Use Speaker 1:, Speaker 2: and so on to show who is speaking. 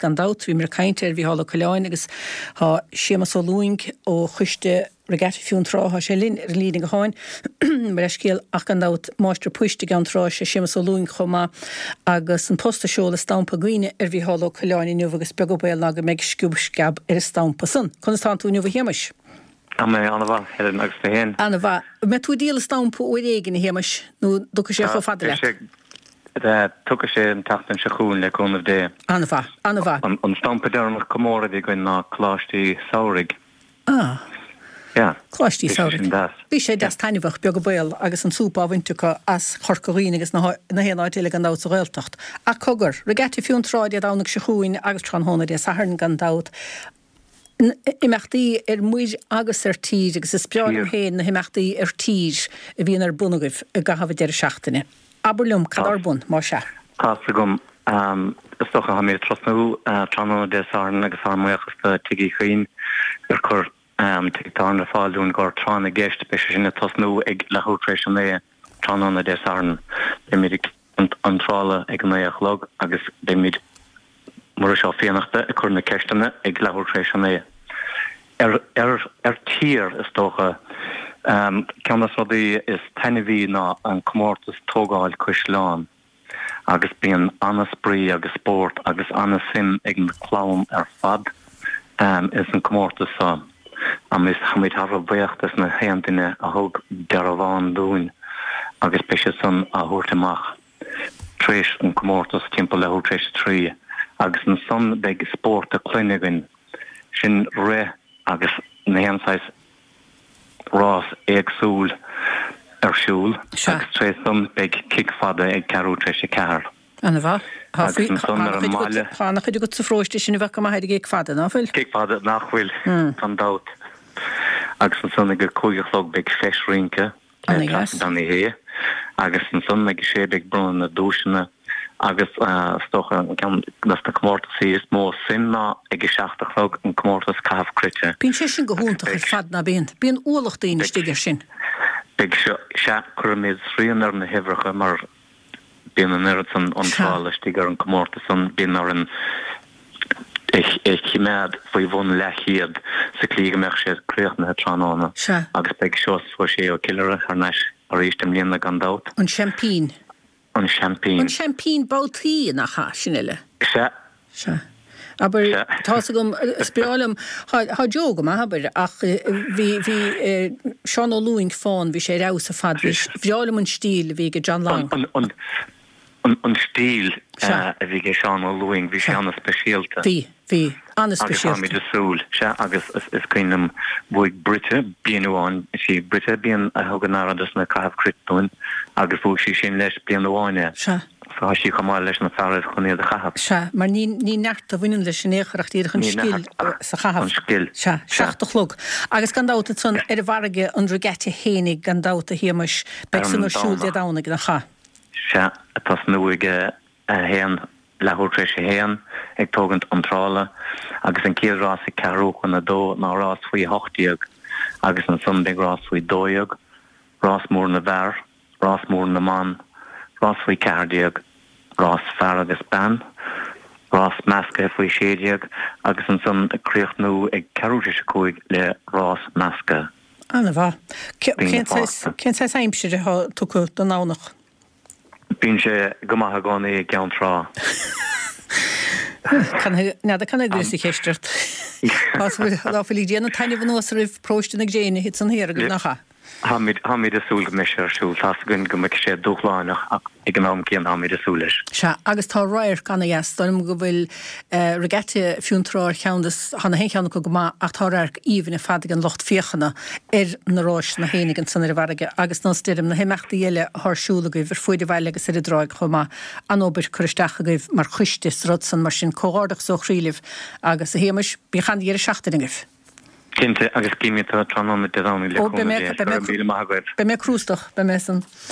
Speaker 1: gan dat bhí mar caiintear bhí hála choláin agus há sémas ó lúing ó chuiste regati fiún trá sé líning háin mar scéal ach gan dat máistre puiste gan trá sé sémas ó lúing chomá agus an postasjóla stampa gine bhí hála choláin inniu agus begobéil aga meid sciúbscab stampa san. Chun túniu bh héimeis.
Speaker 2: Am anna bha head agus fé hen.
Speaker 1: Anna bha, me tú díal stampa ó régan héimeis nó ducha sé cho fadile.
Speaker 2: Tucha sé an tatan se chuún le chunmh dé.
Speaker 1: Anna bha.
Speaker 2: An stampa dearnach comóra bhí goin ná chlátí saorig.
Speaker 1: Chlátí saorig. Bhí sé das tainehah beag go béil agus an súpa bhaintecha as chorcaín agus na héanaid gan dát réiltacht. A cogur, regati fiún tráid a dánach se chuún agus tran hóna dé saharn gan dát. Imachtaí muid agus tír agus is beanam héin na himachtaí tír a bhíon bunagah a gahabh deir seachtainine. Aberlum cadarbun má se.
Speaker 2: Cása gom stocha ha mé trosnú tránó dé sána agus ámachchas tuigi chuoin chur tuigtána fáilún gur trána gceist be sinna tosnú ag lethútrééis an é tránna dé sána. Bé mí an trála ag an éachlog agus bé míid mar seo féanachta a chur na ceistena ag lethútrééis an é. Tír is tócha ceannas rudaí is tainehí ná an comórtas tógáil Cuisleán agus bíon anna sprí agus sport agus anna sim ag an chlám fad is an comórtas sa. Am is hamid har bhéachtas na héantaine a thug dearabháin dúin agus peise san a thuirteach tréis an comórtas timp lethú tréis trí agus an son beag sport a cluinegann sin ré agus na héansáis rás éagsúl siúl agus tréis san beag kickfada ag carú tréis ceair.
Speaker 1: Anna bha? Chána chuidir go sa fróiste sin bheith go heidir ag fada náfuil?
Speaker 2: Kickfada nachfuil an dát. Agus an son ag cúigelog beag feisrinke dan i hé agus an son ag sé beag brun na dúisina agus stocha nas na comórtasí is mó sin ná ag seachtachlog an comórtas cathcrite.
Speaker 1: Bín sé sin go húntaach ag fad na bíon. Bíon uachtaín stigar sin.
Speaker 2: Beag se chuméid sríanar na hifracha mar bíon an an trála stigar an comórtas an bíon ar an chiméad faoi bhn lechiad sa clíige meach sé créochtna tránána agus beag seos fu sé ó killere ar neis a rístem líonna gan dát.
Speaker 1: An champagne.
Speaker 2: An champagne.
Speaker 1: An champagne bátaí nach cha sinile. Se. Aber tá gom spirálum há joga má habar ach bhí Seán Ó Lúing fáin bhí sé rás a fad bhíálum an stíl bhí go John Lang.
Speaker 2: An stíl a bhí go Seán Ó Lúing bhí sé anna speisialta.
Speaker 1: Bhí anna speisialta.
Speaker 2: Agus de súl se agus is cuinnam bhuaig Brite bíanúáin sí Brite bíon a thugan áradas na cathcritúin agus bhú sí sin leis bíanúáine. Tá sí chamáil leis na fearad chunéad a chahab.
Speaker 1: Se, mar ní neart a bhuiin leis sin éachreacht íireach an sciil sa chahab.
Speaker 2: An sciil.
Speaker 1: Se, seachtalog. Agus gan dáta son a bharige an regati hénig gan dáta héimeis beag san arsúil de dána gan cha.
Speaker 2: Se, atá nuige a héan lethútréis sé héan ag tógant an trála agus an cíalrás i cearúcha na dó ná rás faoi 8 agus an son beag rás faoi 2 rás mór na bhar, rás mór na man, rás faoi cardiag, rás fear agus ban, rás measca faoi 6 agus an son críocht nó ag cearúte se cúig le rás measca.
Speaker 1: Anna bha. Cén sais aimsir a tucha don nánach?
Speaker 2: Bín sé gomatha gánaí ceann trá.
Speaker 1: Nada kann grisí chéisteart. Láfilí déanana taine bh nuas rih próisteanna déine hit san héir go nachcha.
Speaker 2: Hamid a súl go meisiir siúil tá gunn go meic sé dúchláinach ag an am céan hamid a súlis.
Speaker 1: Se agus tá roiir ganna dhéastom go bhfuil regate fiúnráir cheandas hána hécheanna go má ach tá rair íhanna fad an locht fiochanna na ráis na héanagan san bharige agus ná stim na héimeachta dhéile thsúla goibh ar foiidir bhile agus ar dráig chumá an óbir chuisteach goibh mar chuistis rud san mar sin cóádaach so chríilih agus a héimeis bí chan dhéar seachtainingah.
Speaker 2: Kinte agus gimita trónna de dána le.
Speaker 1: Be me krústach be me san.